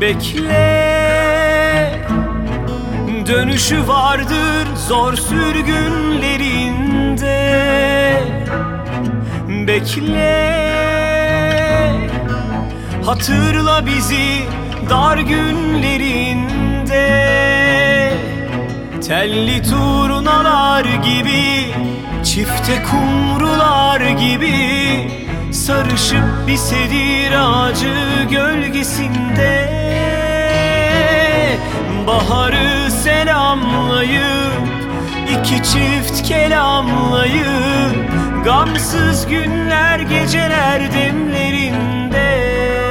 Bekle, dönüşü vardır zor sürgünlerinde. Bekle, hatırla bizi dar günlerinde. Telli turnalar gibi, çifte kumrular gibi sarışıp bir sedir ağacı gölgesinde. Baharı selamlayıp, iki çift kelamlayıp, gamsız günler geceler demlerinde.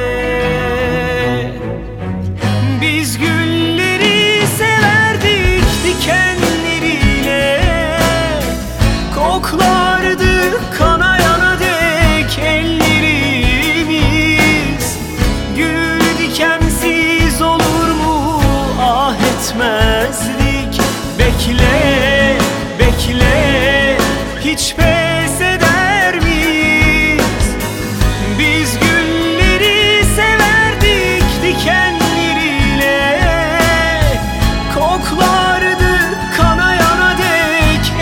Biz gülleri severdik dikenleriyle, koklardık kanayana dek ellerimiz. Gül dikensiz olur mu ah etmezdik. Bekle, bekle, hiç pes eder miyiz? Biz gülleri severdik dikenleriyle, koklardık kanayana dek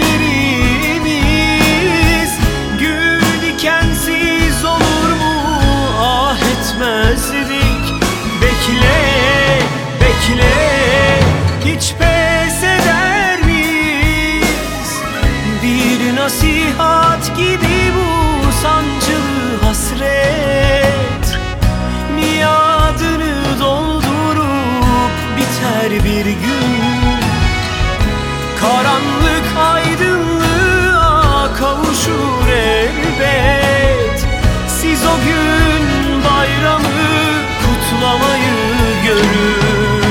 ellerimiz. Gül dikensiz olur mu ah etmezdik. Bekle, bekle, hiç pes eder miyiz? Bir nasihat gibi bu sancılı hasret, miadını doldurup biter bir gün. Karanlık aydınlığa kavuşur elbet. Siz o gün bayramı kutlamayı görün.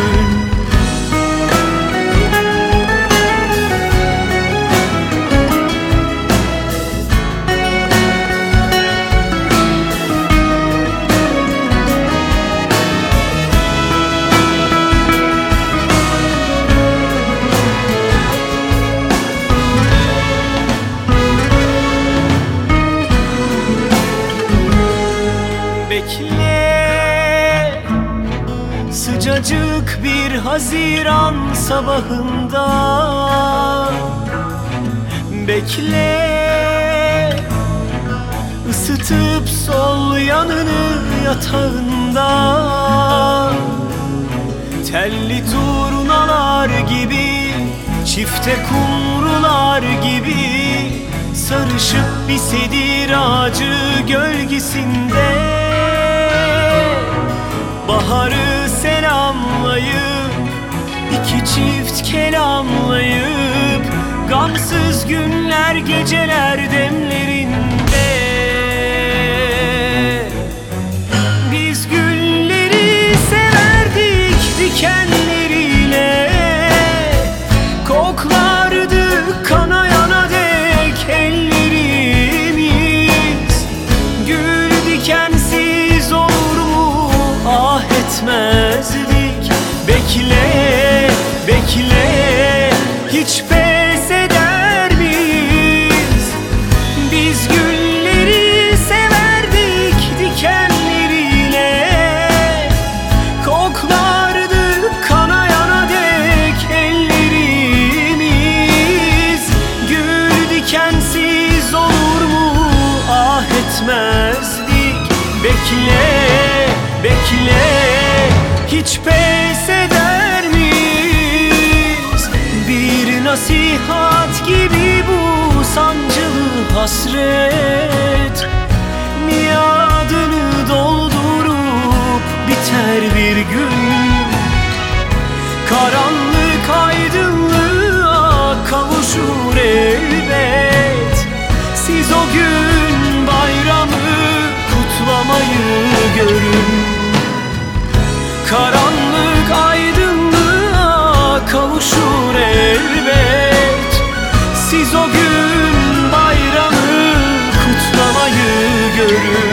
Bekle, sıcacık bir Haziran sabahında. Bekle, ısıtıp sol yanını yatağında. Telli turnalar gibi, çifte kumrular gibi sarışıp bir sedir ağacı gölgesinde. Baharı selamlayıp, iki çift kelamlayıp, gamsız günler geceler demlerinde. Biz gülleri severdik dikenleriyle, koklardık kanayana dek ellerimiz. Gül dikensiz olur mu ah etmezdik. Bekle, bekle, hiç pes eder miyiz? Biz gülleri severdik dikenleriyle, koklardık kanayana dek ellerimiz. Gül dikensiz olur mu ah etmezdik. Bekle, bekle, hiç pes eder miyiz? Bir nasihat gibi bu sancılı hasret, miadını doldurup biter bir gün. Karanlık aydınlığa kavuşur elbet. Siz o gün bayramı kutlamayı görün. Karanlık aydınlığa kavuşur elbet. Siz o gün bayramı kutlamayı görün.